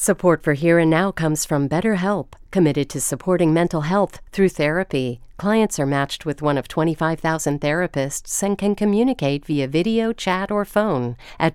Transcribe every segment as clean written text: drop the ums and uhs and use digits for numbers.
Support for Here and Now comes from BetterHelp, committed to supporting mental health through therapy. Clients are matched with one of 25,000 therapists and can communicate via video, chat, or phone at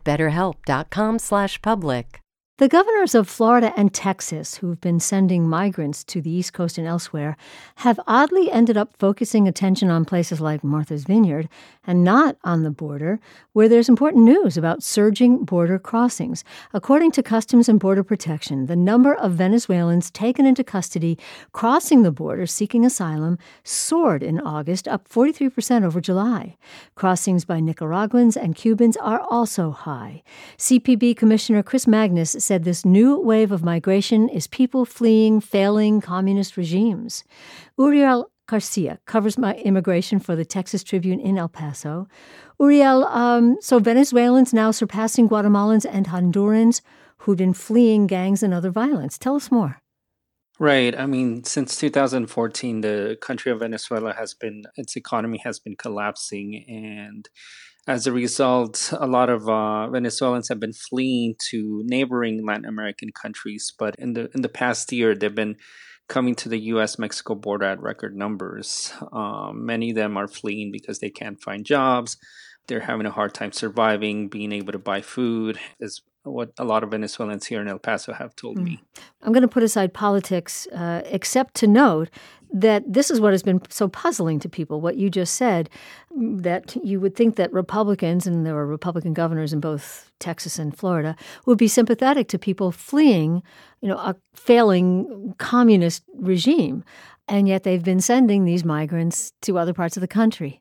betterhelp.com/public. The governors of Florida and Texas, who've been sending migrants to the East Coast and elsewhere, have oddly ended up focusing attention on places like Martha's Vineyard and not on the border, where there's important news about surging border crossings. According to Customs and Border Protection, the number of Venezuelans taken into custody crossing the border seeking asylum soared in August, up 43% over July. Crossings by Nicaraguans and Cubans are also high. CPB Commissioner Chris Magnus said this new wave of migration is people fleeing failing communist regimes. Uriel Garcia covers immigration for the Texas Tribune in El Paso. Uriel, so Venezuelans now surpassing Guatemalans and Hondurans who'd been fleeing gangs and other violence. Tell us more. Right. I mean, since 2014, the country of Venezuela its economy has been collapsing. And as a result, a lot of Venezuelans have been fleeing to neighboring Latin American countries. But in the past year, they've been coming to the U.S.-Mexico border at record numbers. Many of them are fleeing because they can't find jobs. They're having a hard time surviving, being able to buy food, is what a lot of Venezuelans here in El Paso have told me. I'm going to put aside politics, except to note that this is what has been so puzzling to people, what you just said, that you would think that Republicans, and there were Republican governors in both Texas and Florida, would be sympathetic to people fleeing, a failing communist regime. And yet they've been sending these migrants to other parts of the country.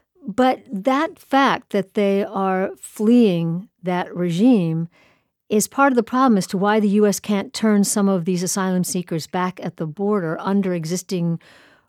But that fact that they are fleeing that regime is part of the problem as to why the U.S. can't turn some of these asylum seekers back at the border under existing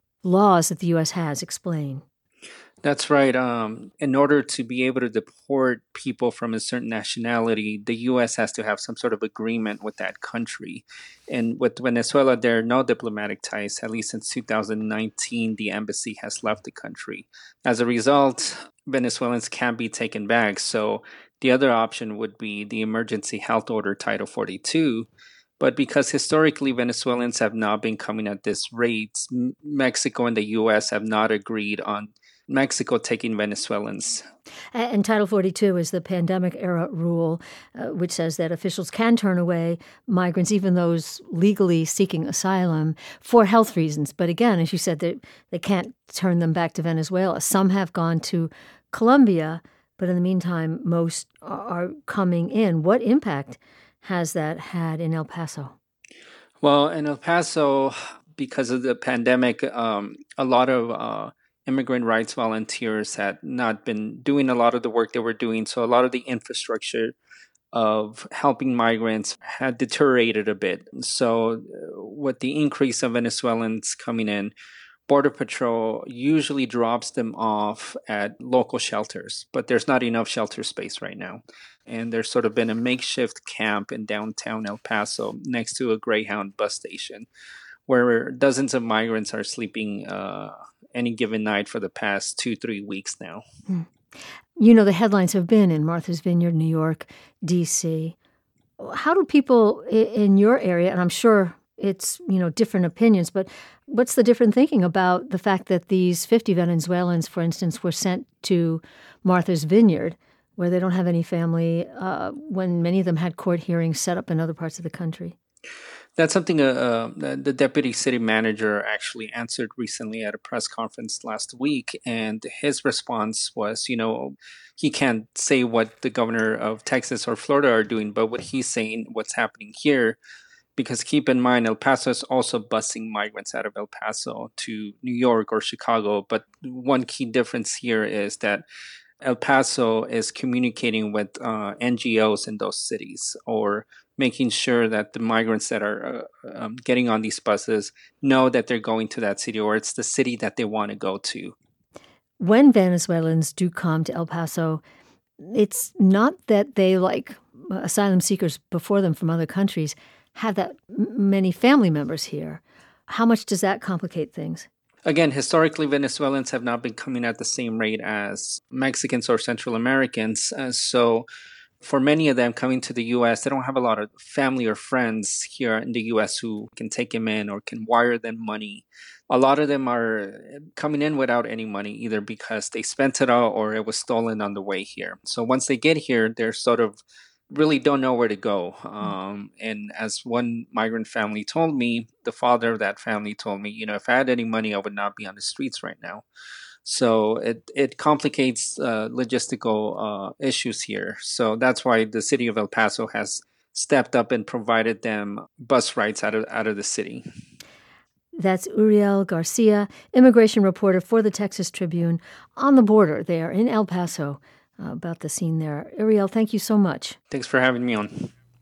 laws that the U.S. has. Explain. That's right. In order to be able to deport people from a certain nationality, the U.S. has to have some sort of agreement with that country. And with Venezuela, there are no diplomatic ties. At least since 2019, the embassy has left the country. As a result, Venezuelans can't be taken back. So the other option would be the Emergency Health Order Title 42. But because historically Venezuelans have not been coming at this rate, Mexico and the U.S. have not agreed on Mexico taking Venezuelans. And Title 42 is the pandemic-era rule, which says that officials can turn away migrants, even those legally seeking asylum, for health reasons. But again, as you said, they can't turn them back to Venezuela. Some have gone to Colombia, but in the meantime, most are coming in. What impact has that had in El Paso? Well, in El Paso, because of the pandemic, a lot of immigrant rights volunteers had not been doing a lot of the work they were doing. So a lot of the infrastructure of helping migrants had deteriorated a bit. So with the increase of Venezuelans coming in, Border Patrol usually drops them off at local shelters, but there's not enough shelter space right now. And there's sort of been a makeshift camp in downtown El Paso next to a Greyhound bus station where dozens of migrants are sleeping any given night for the past 2-3 weeks now. The headlines have been in Martha's Vineyard, New York, D.C. How do people in your area, and I'm sure it's, different opinions, but what's the different thinking about the fact that these 50 Venezuelans, for instance, were sent to Martha's Vineyard, where they don't have any family, when many of them had court hearings set up in other parts of the country? That's something the deputy city manager actually answered recently at a press conference last week. And his response was, he can't say what the governor of Texas or Florida are doing, but what he's saying, what's happening here, because keep in mind, El Paso is also busing migrants out of El Paso to New York or Chicago. But one key difference here is that El Paso is communicating with NGOs in those cities, or making sure that the migrants that are getting on these buses know that they're going to that city, or it's the city that they want to go to. When Venezuelans do come to El Paso, it's not that they, like asylum seekers before them from other countries, have that many family members here. How much does that complicate things? Again, historically, Venezuelans have not been coming at the same rate as Mexicans or Central Americans. So For many of them coming to the U.S., they don't have a lot of family or friends here in the U.S. who can take them in or can wire them money. A lot of them are coming in without any money, either because they spent it all or it was stolen on the way here. So once they get here, they're sort of really don't know where to go. And as one migrant family told me, the father of that family told me, if I had any money, I would not be on the streets right now. So it complicates logistical issues here. So that's why the city of El Paso has stepped up and provided them bus rides out of the city. That's Uriel Garcia, immigration reporter for the Texas Tribune, on the border there in El Paso, about the scene there. Uriel, thank you so much. Thanks for having me on.